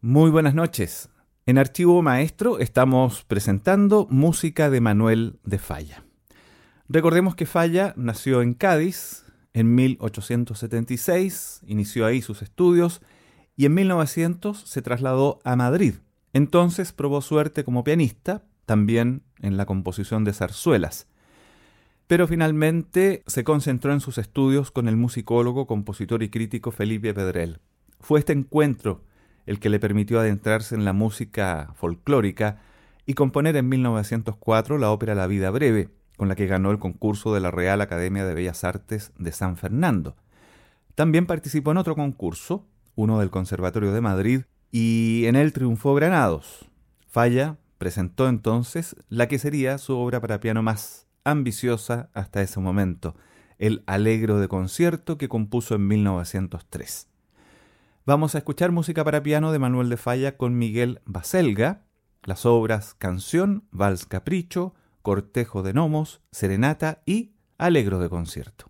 Muy buenas noches. En Archivo Maestro estamos presentando música de Manuel de Falla. Recordemos que Falla nació en Cádiz en 1876, inició ahí sus estudios y en 1900 se trasladó a Madrid. Entonces probó suerte como pianista, también en la composición de zarzuelas. Pero finalmente se concentró en sus estudios con el musicólogo, compositor y crítico Felipe Pedrell. Fue este encuentro el que le permitió adentrarse en la música folclórica y componer en 1904 la ópera La vida breve, con la que ganó el concurso de la Real Academia de Bellas Artes de San Fernando. También participó en otro concurso, uno del Conservatorio de Madrid, y en él triunfó Granados. Falla presentó entonces la que sería su obra para piano más ambiciosa hasta ese momento, el Allegro de concierto que compuso en 1903. Vamos a escuchar música para piano de Manuel de Falla con Miguel Baselga, las obras Canción, Vals Capricho, Cortejo de Gnomos, Serenata y Allegro de concierto.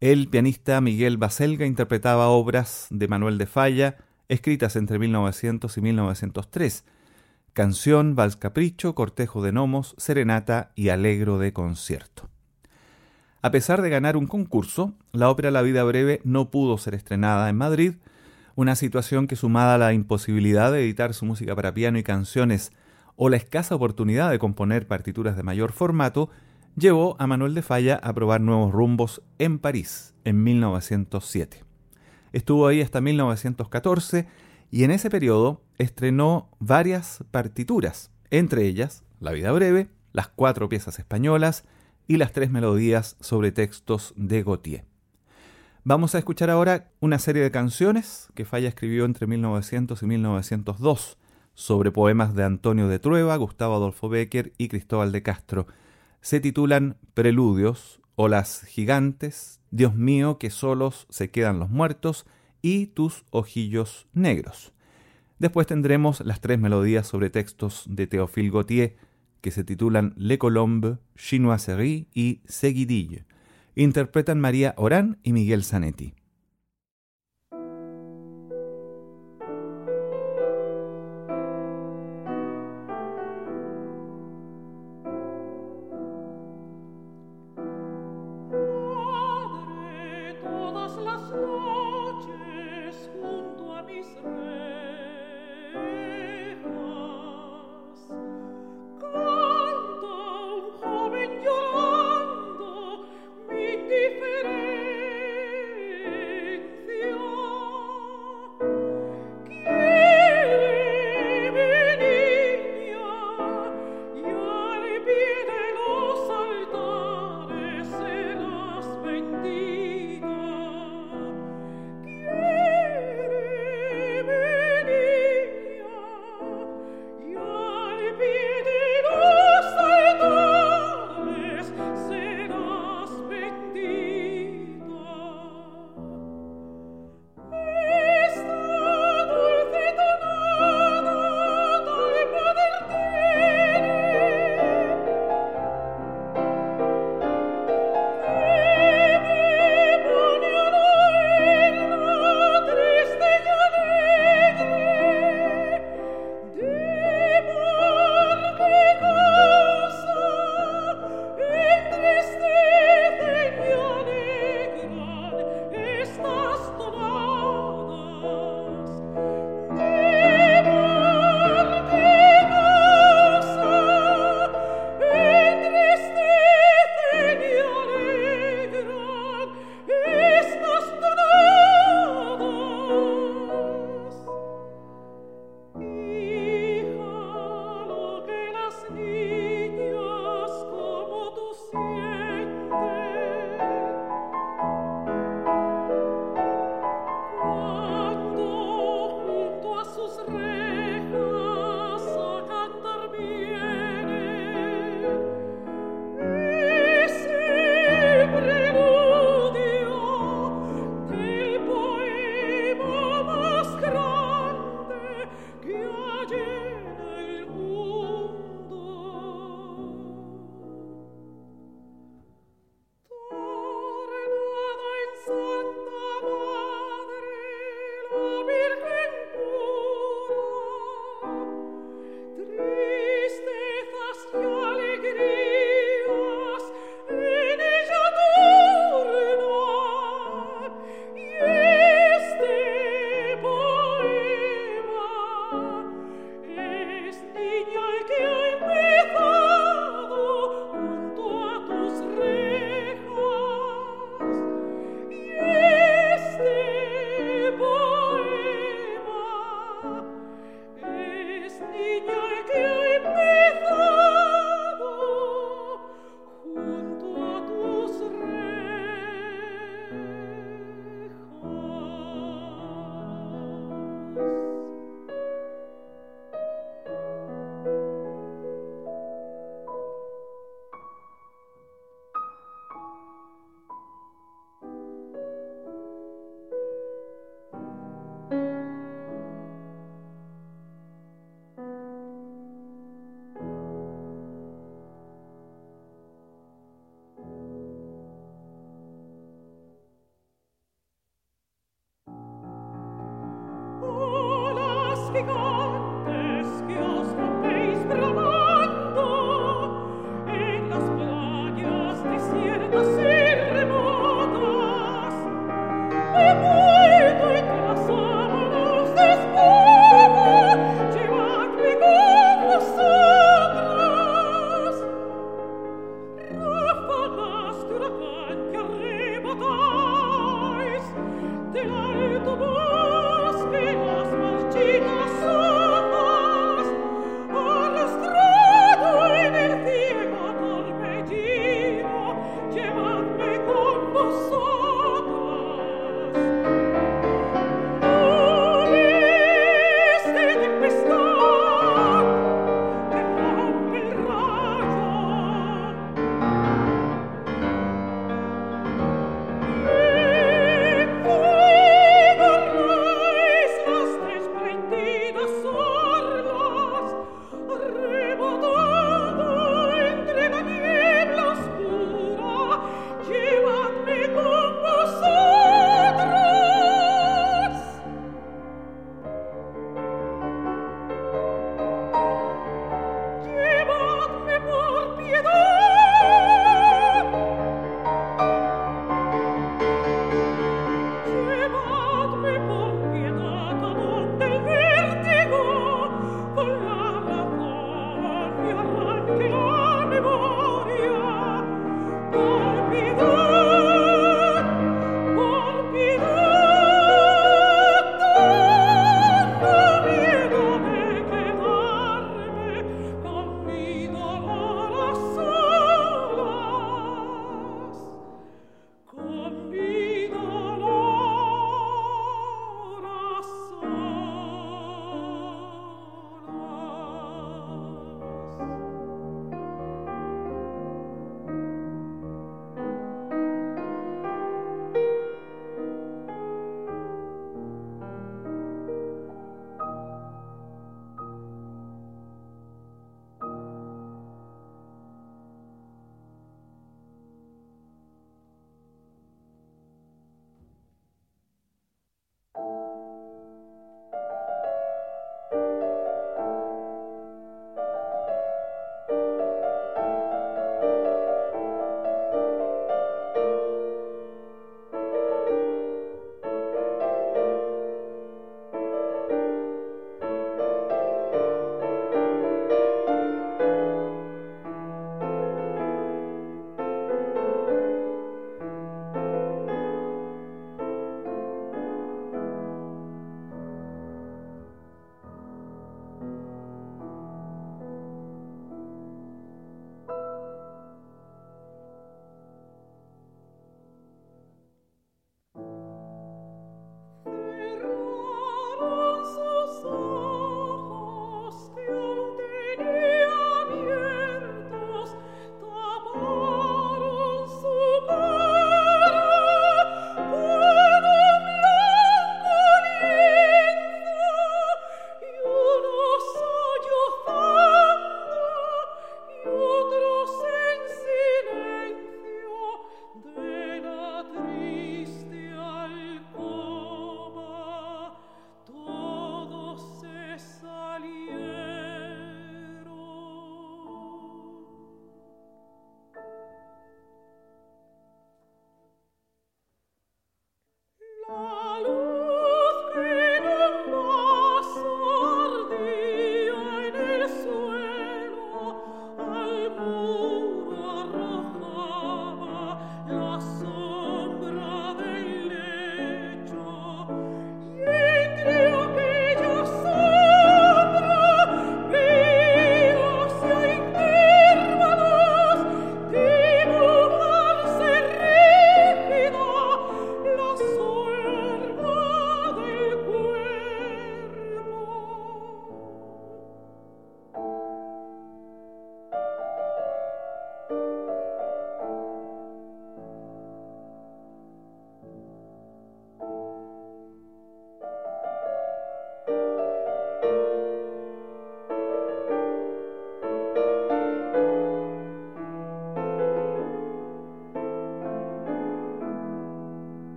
El pianista Miguel Baselga interpretaba obras de Manuel de Falla, escritas entre 1900 y 1903, Canción, Vals Capricho, Cortejo de Gnomos, Serenata y Allegro de concierto. A pesar de ganar un concurso, la ópera La vida breve no pudo ser estrenada en Madrid, una situación que, sumada a la imposibilidad de editar su música para piano y canciones o la escasa oportunidad de componer partituras de mayor formato, llevó a Manuel de Falla a probar nuevos rumbos en París en 1907. Estuvo ahí hasta 1914 y en ese periodo estrenó varias partituras, entre ellas La vida breve, las 4 piezas españolas y las 3 melodías sobre textos de Gautier. Vamos a escuchar ahora una serie de canciones que Falla escribió entre 1900 y 1902 sobre poemas de Antonio de Trueba, Gustavo Adolfo Bécquer y Cristóbal de Castro. Se titulan Preludios, Olas gigantes, Dios mío que solos se quedan los muertos y Tus ojillos negros. Después tendremos las 3 melodías sobre textos de Théophile Gautier que se titulan Le Colombe, Chinoiserie y Seguidille. Interpretan María Orán y Miguel Zanetti. Llorando mi diferencia.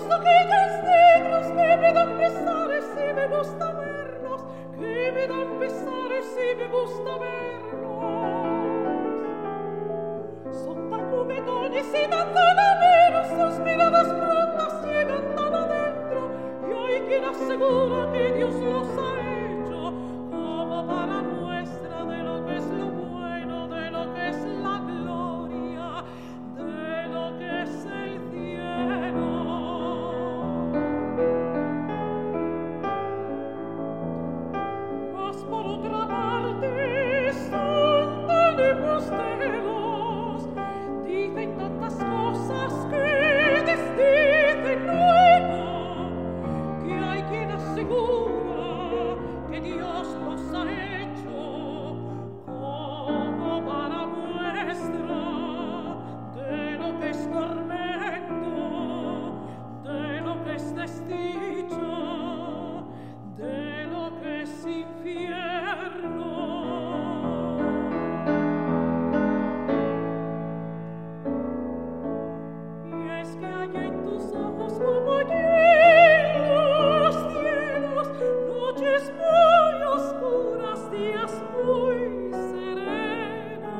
ojillos negros que me dan pesares y me gusta verlos, que me dan pesares y me gusta verlos. Son tan juguetones y tan zanameros, sus miradas prontas llegan tan adentro, y hay quien asegura que Dios los ha hecho como para muestra de lo que es lo bueno, de lo que es la gloria, de lo que es el cielo. Mas por otra parte son tan embusteros, dicen tantas cosas que desdicen luego, que hay quien asegura que Dios los ha hecho como para muestra de lo que es tormento, de lo que es desdicha, de lo que es infierno. Y es que hay en tus ojos como hielos cielos, noches muy oscuras, días muy serenos,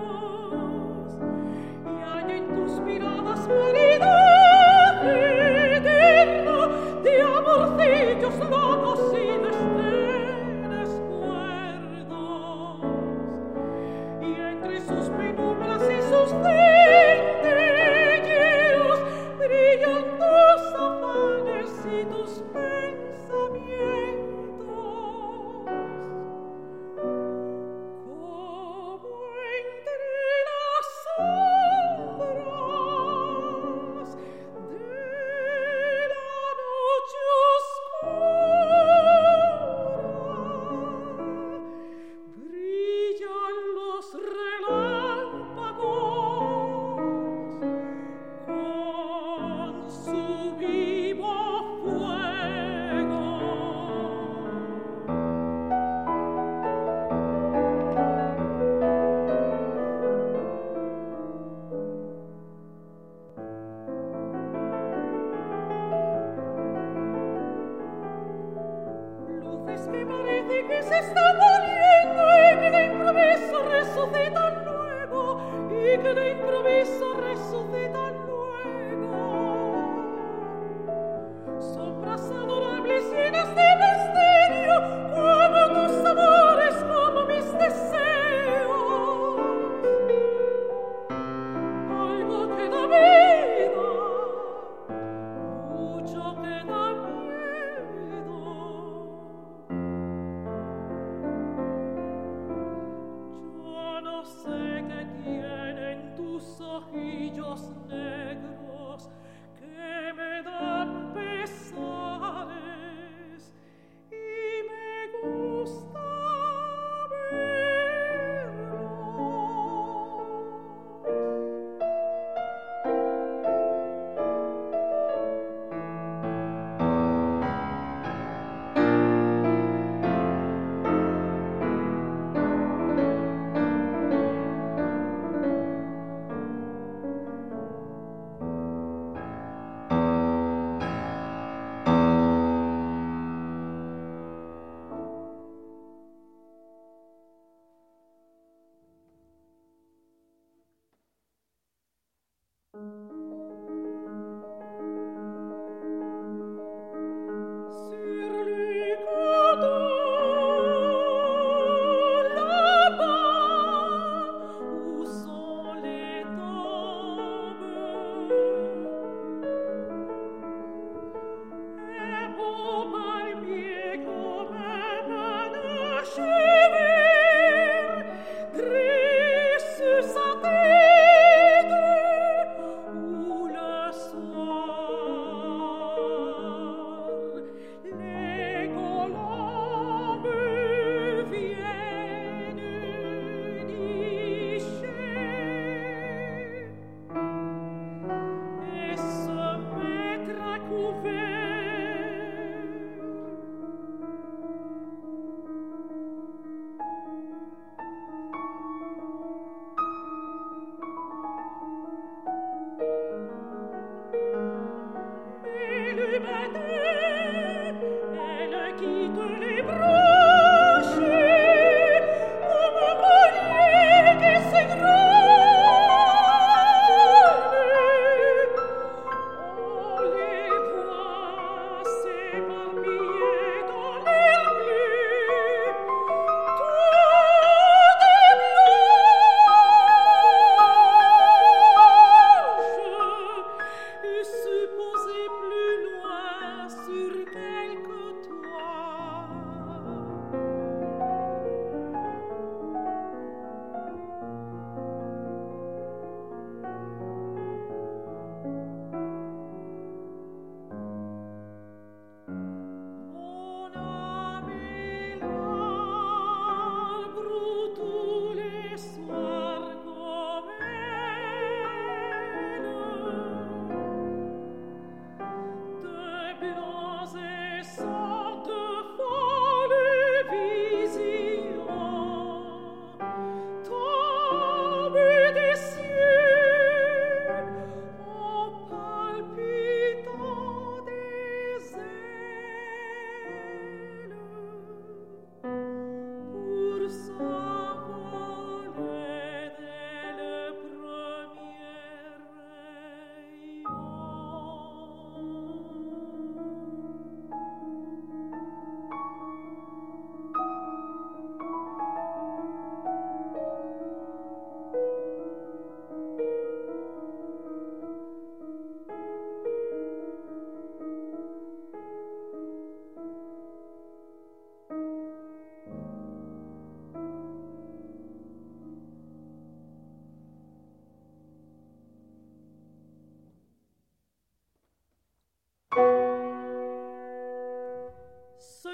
y hay en tus miradas maridaje eterno de amorcillos locos y desdenes cuerdos, y entre sus penumbras y sus centelleos brillan tus afanes y tus pensamientos, como entre las sombras de la noche oscura brillan los relámpagos con su vivo fuego. Luces que parece que se están muriendo y que de improviso resucitan luego, y que de improviso resucitan luego. Sombras adorables llenas de misterio, como tus amores, como mis deseos. Algo que da vida, mucho que da miedo. Yo no sé qué tienen tus ojillos negros.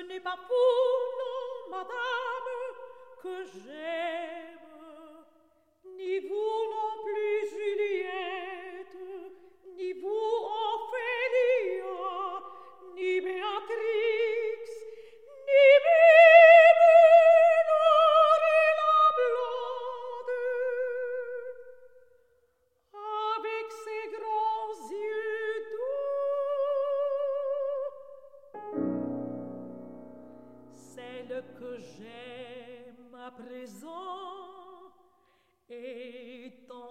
n'est pas vous, non, madame, que j'aime, ni vous non plus, Juliette, ni vous, Ophélia, ni Béatrix, ni même la blonde, avec ses grands yeux doux. Celle que j'aime à présent est en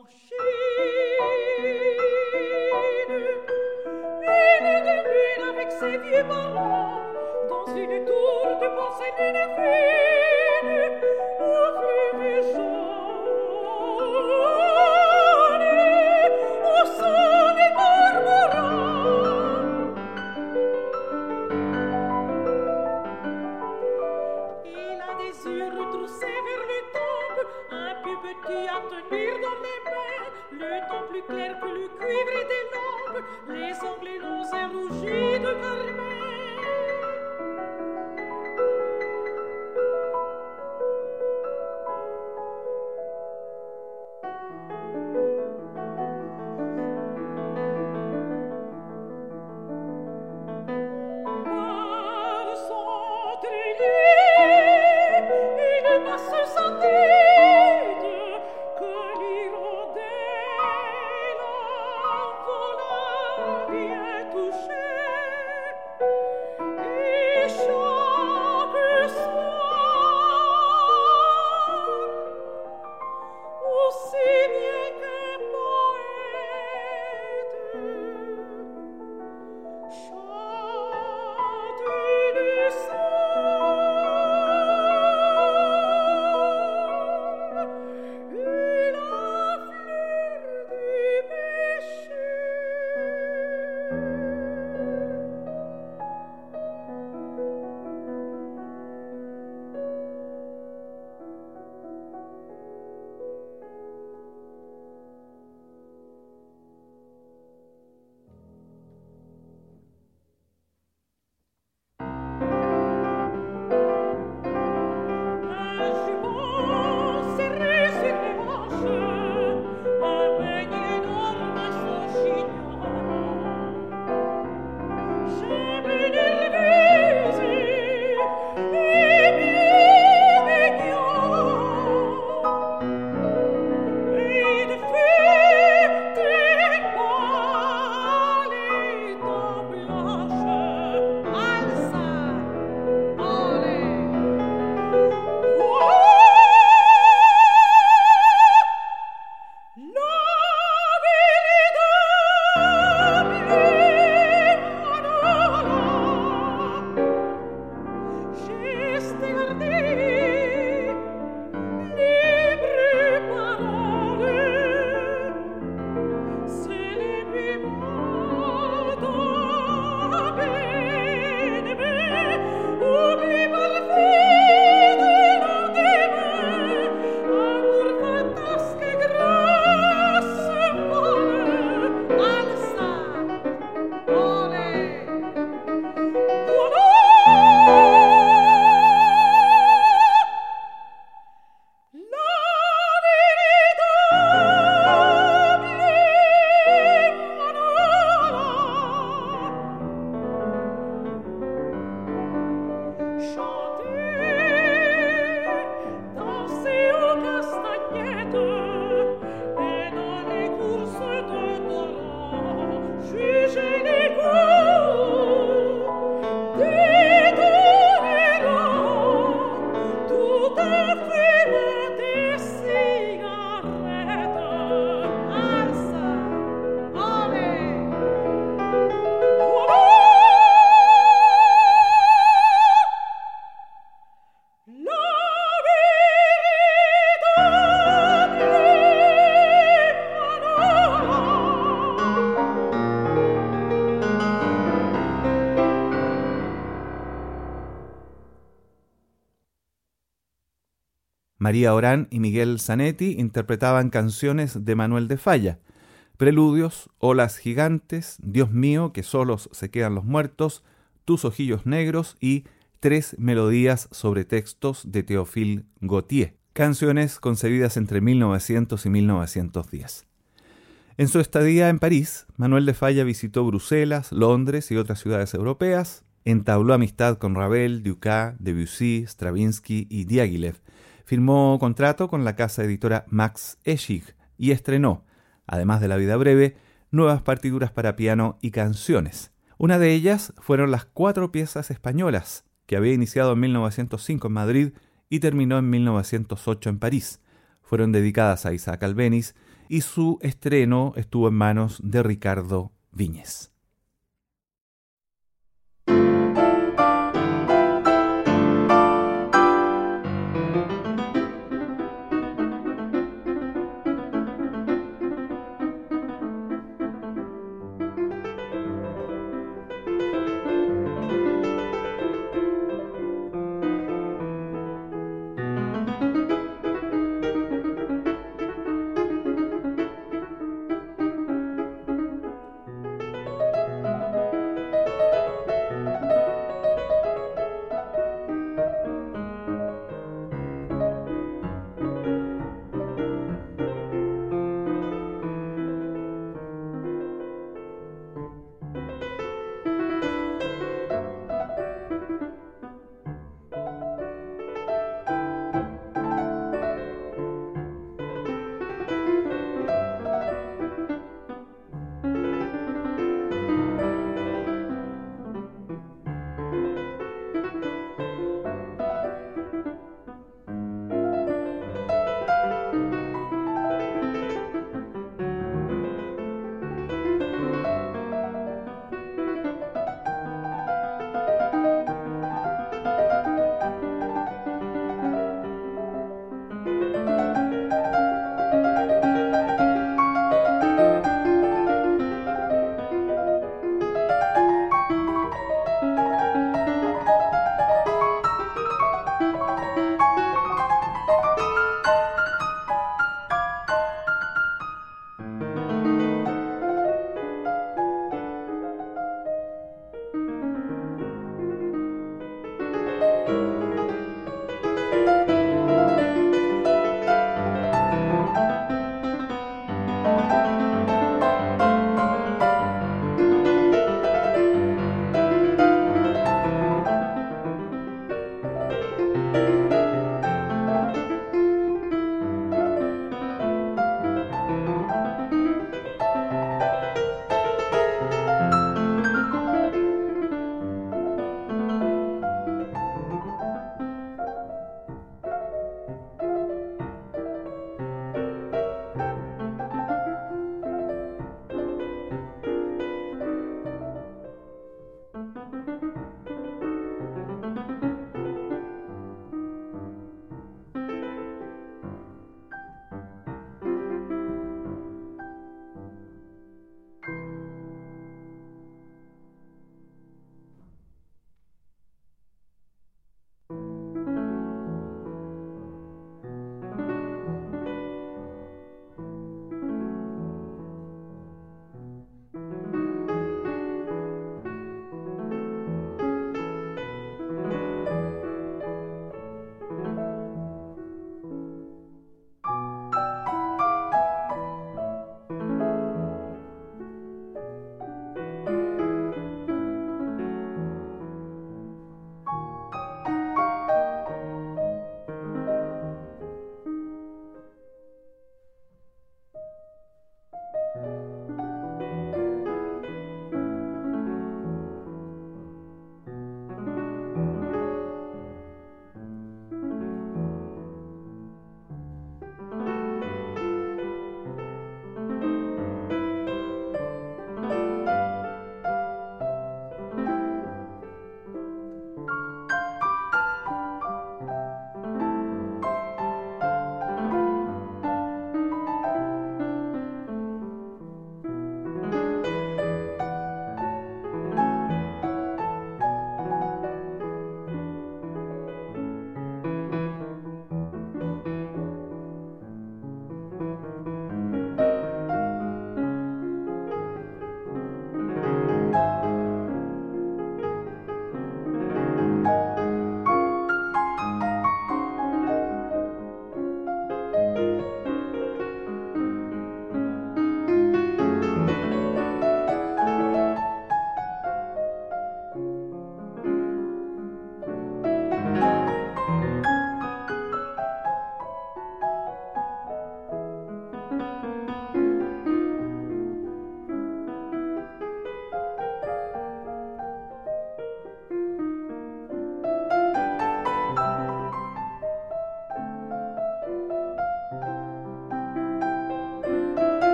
Chine, une de lune avec ses vieux barons, dans une tour de porcelaine fine, au fleuve jaune, au son des cormorans. Il a des yeux retroussés vers le temple, un peu petit à tenir dans les mains, le temps plus clair que le cuivre des lampes, les ongles longs et rougis de carmin. Par son trélier, il passe sa tête, que l'hirondelle en volant vient toucher, et chaque soir, aussi bien qu'un poète, chante une song, et la fleur du péché. Un jupon serré sur les manches, un peigne énorme à son chignon. Jambe nerveuse et bien mignon, et de fête étoile et dents blanches, Alsa, olé. Oublie parfait de lendemain, amour fantasque et grâce folle, Alsa, olé. Voilà la Chanter, danser aux castagnettes, et dans les courses de torrents, juger les goûts des tolérants, tout en fumant des cigarettes, Alsa, olé. Voilà la María Orán y Miguel Zanetti interpretaban canciones de Manuel de Falla, preludios, olas gigantes, Dios mío, que solos se quedan los muertos, tus ojillos negros y 3 melodías sobre textos de Théophile Gautier, canciones concebidas entre 1900 y 1910. En su estadía en París, Manuel de Falla visitó Bruselas, Londres y otras ciudades europeas, entabló amistad con Ravel, Dukas, Debussy, Stravinsky y Diaghilev, firmó contrato con la casa editora Max Eschig y estrenó, además de La vida breve, nuevas partituras para piano y canciones. Una de ellas fueron las 4 piezas españolas, que había iniciado en 1905 en Madrid y terminó en 1908 en París. Fueron dedicadas a Isaac Albéniz y su estreno estuvo en manos de Ricardo Viñes.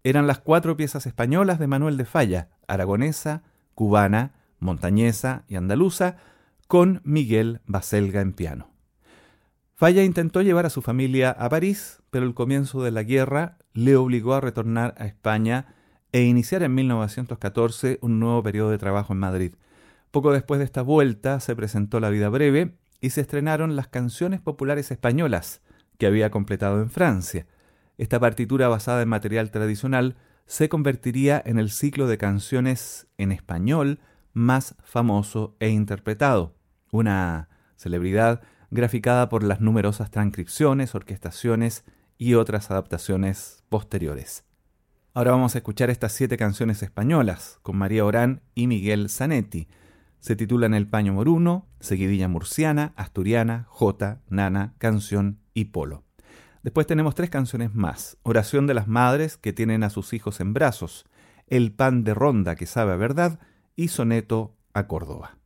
eran las 4 piezas españolas de Manuel de Falla, aragonesa, cubana, montañesa y andaluza, con Miguel Baselga en piano. Falla intentó llevar a su familia a París, pero el comienzo de la guerra le obligó a retornar a España e iniciar en 1914 un nuevo periodo de trabajo en Madrid. Poco después de esta vuelta se presentó La vida breve y se estrenaron las canciones populares españolas que había completado en Francia. Esta partitura basada en material tradicional se convertiría en el ciclo de canciones en español más famoso e interpretado, una celebridad graficada por las numerosas transcripciones, orquestaciones y otras adaptaciones posteriores. Ahora vamos a escuchar estas 7 canciones españolas con María Orán y Miguel Zanetti. Se titulan El paño moruno, Seguidilla murciana, Asturiana, Jota, Nana, Canción y Polo. Después tenemos 3 canciones más. Oración de las madres que tienen a sus hijos en brazos, El pan de ronda que sabe a verdad y Soneto a Córdoba.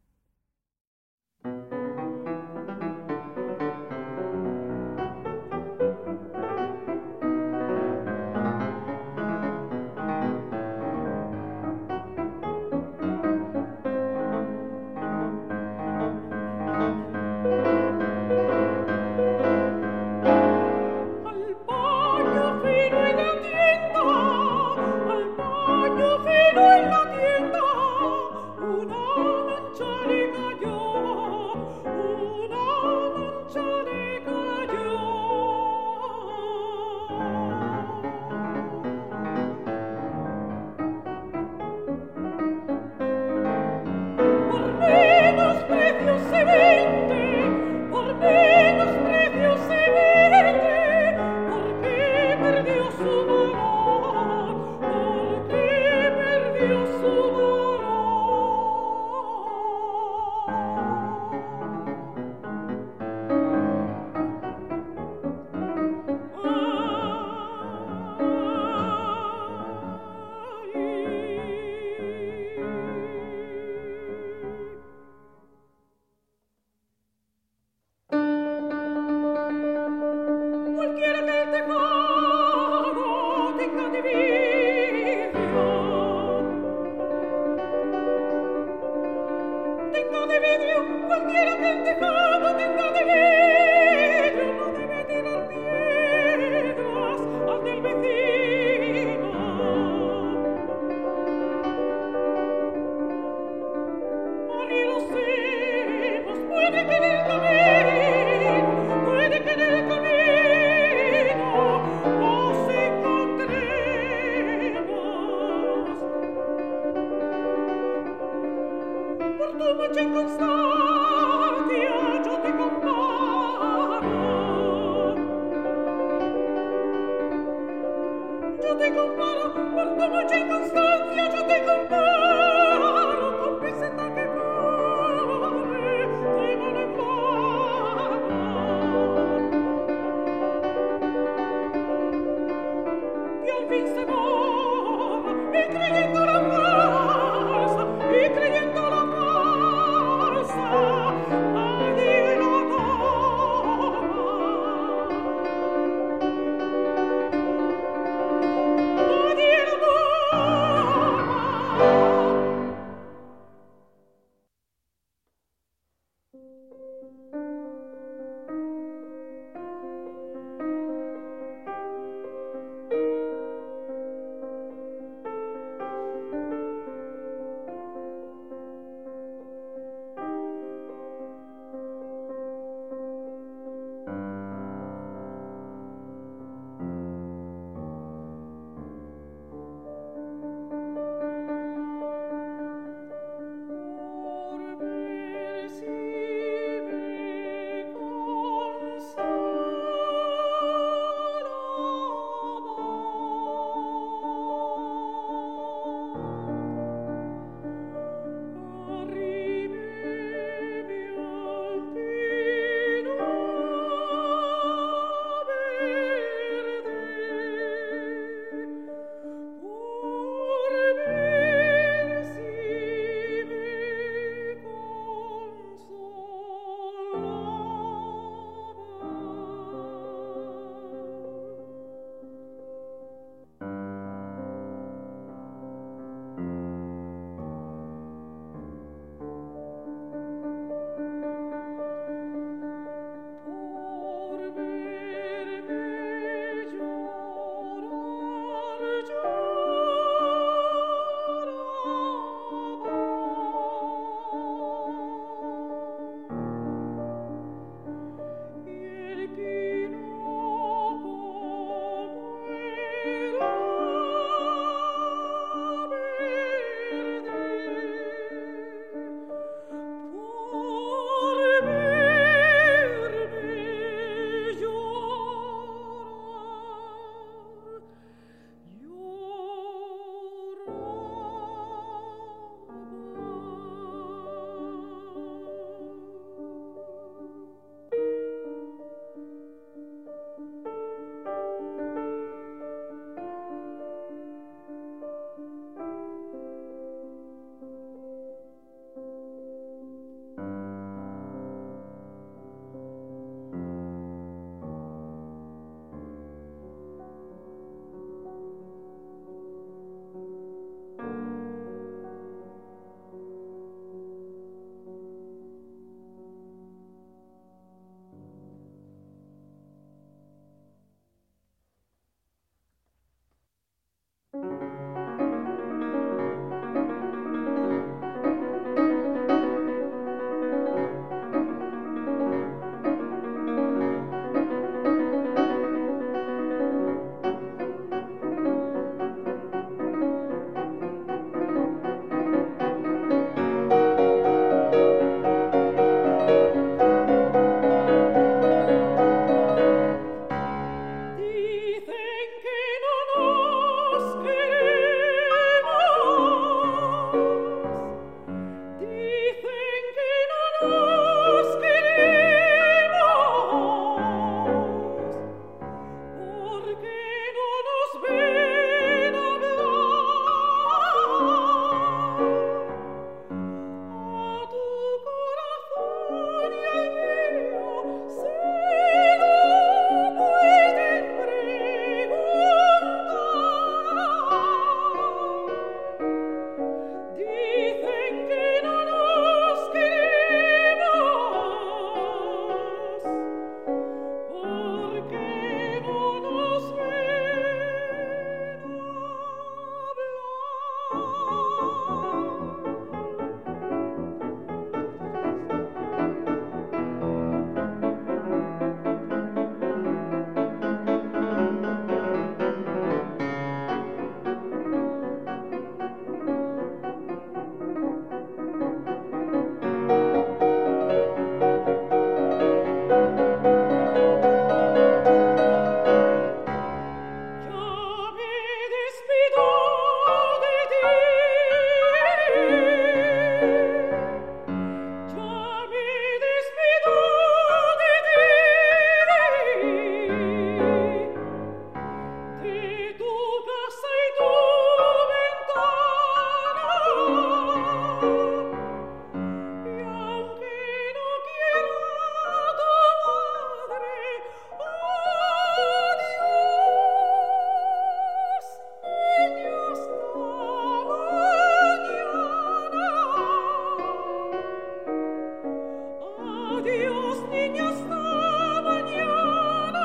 niños esta mañana.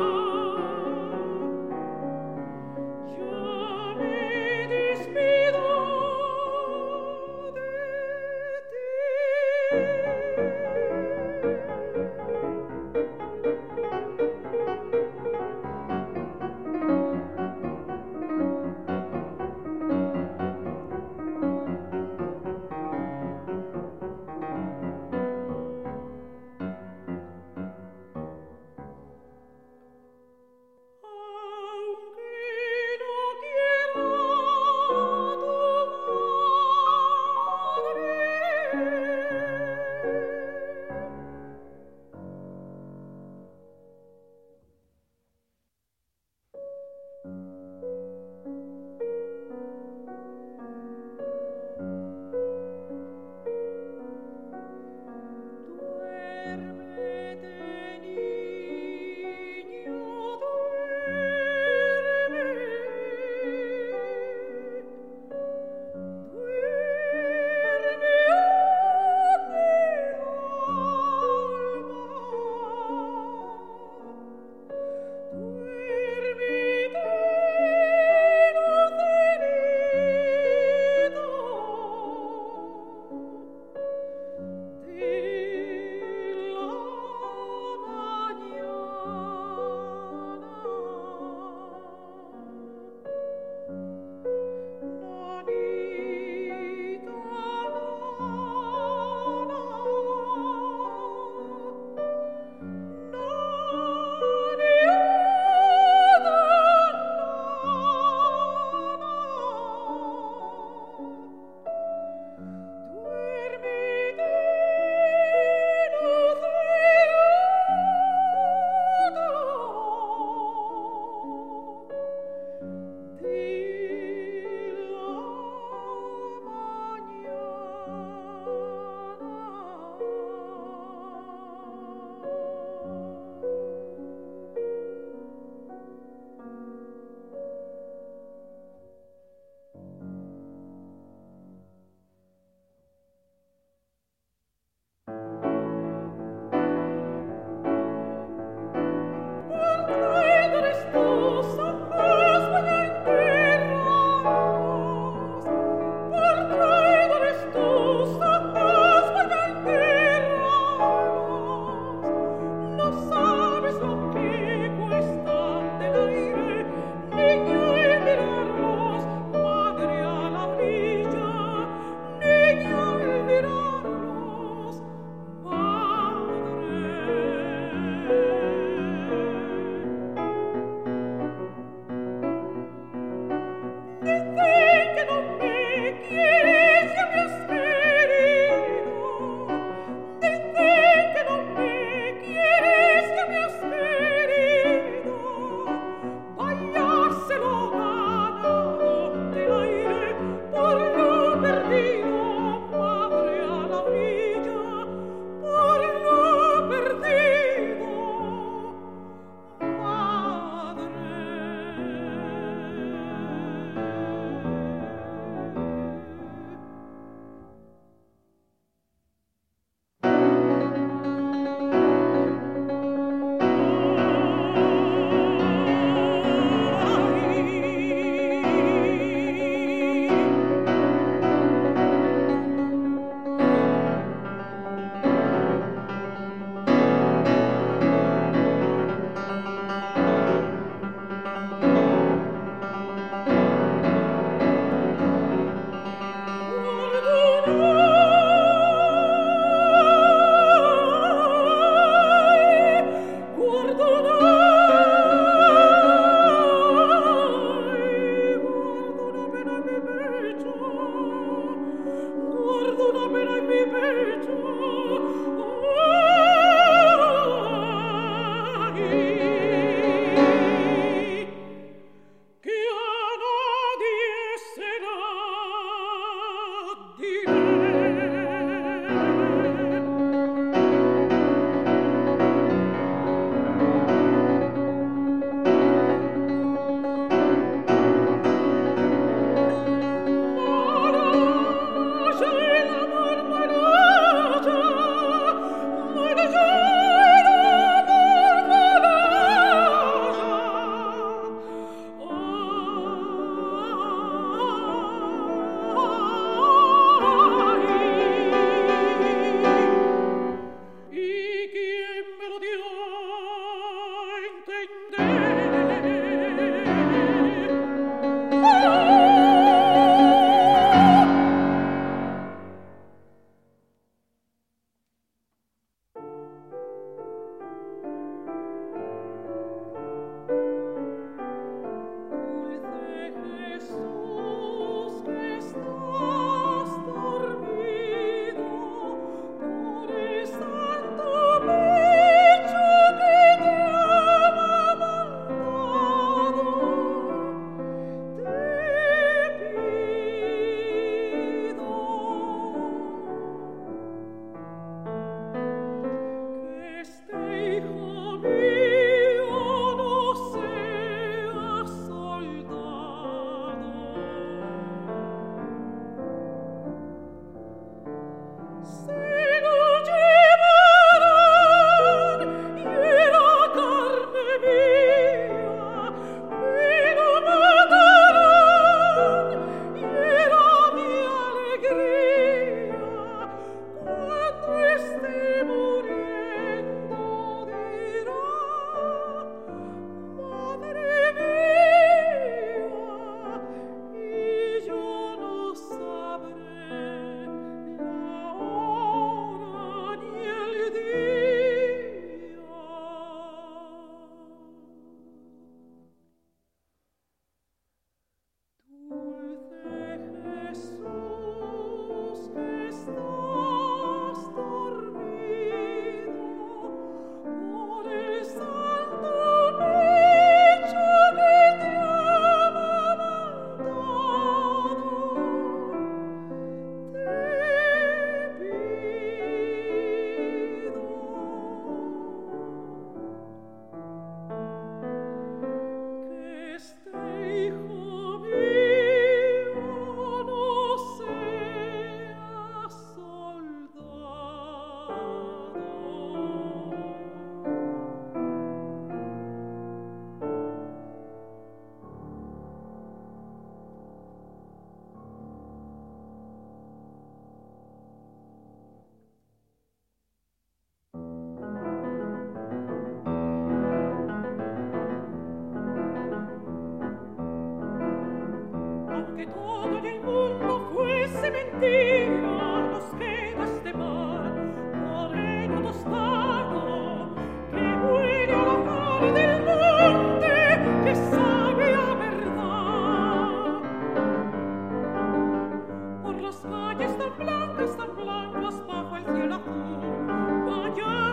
Yo me despido de ti.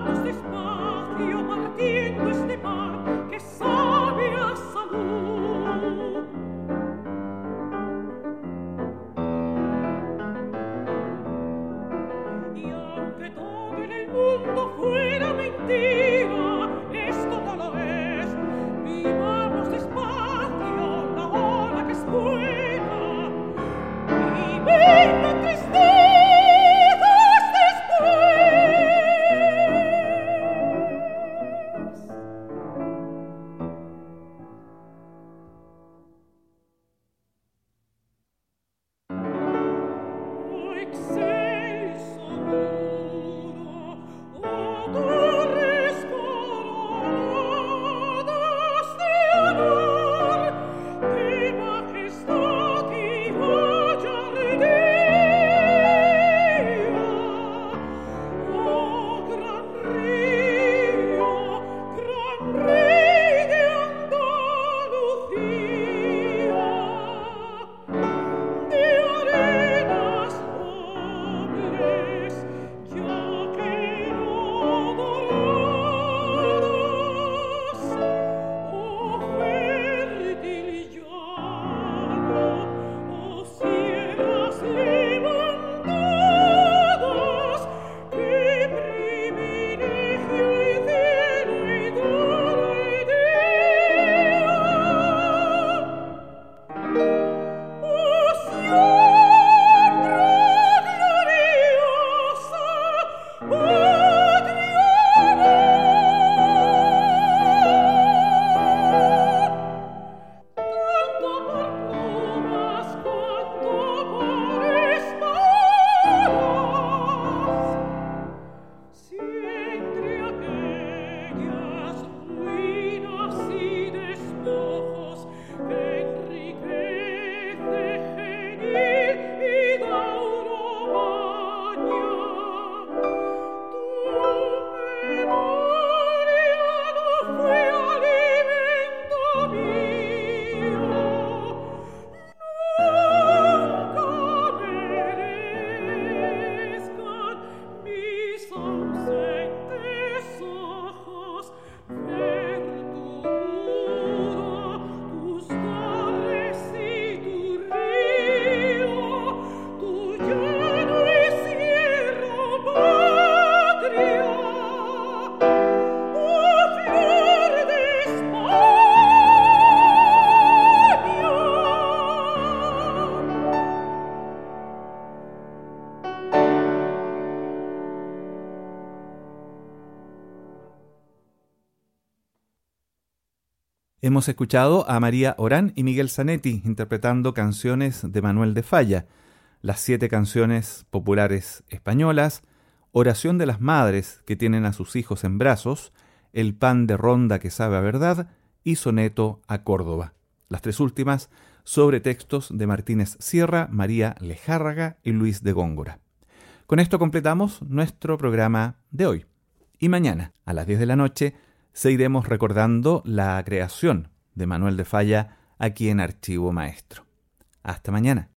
vivamos despacio partiendo este mar que sabe a salud. Y aunque todo en el mundo fuera mentira, esto no lo es. Vivamos despacio la hora que es buena y venga tristezas después. Oh excelso muro, oh torres coronadas de honor, de majestad y gallardía. Oh gran rey de Andalucía, de arenas nobles, ya que no doradas, oh fértil llano, oh sierras levantadas, que privilegio y cielo y oh siembra gloriosa, tanto por plumas quanto por espadas. Si entre aquellas ruinas y despojos que enriquece genil y dauromaña, tu memoria no fue alimento mío, nunca merezcan mis ausentes ojos ver tu muro, tus torres y tu río, tu llano y sierra patria, oh flor de España. Hemos escuchado a María Orán y Miguel Zanetti interpretando canciones de Manuel de Falla, las 7 canciones populares españolas, Oración de las madres que tienen a sus hijos en brazos, El pan de ronda que sabe a verdad y Soneto a Córdoba. Las 3 últimas sobre textos de Martínez Sierra, María Lejárraga y Luis de Góngora. Con esto completamos nuestro programa de hoy. Y mañana, a las 10 de la noche, seguiremos recordando la creación de Manuel de Falla aquí en Archivo Maestro. Hasta mañana.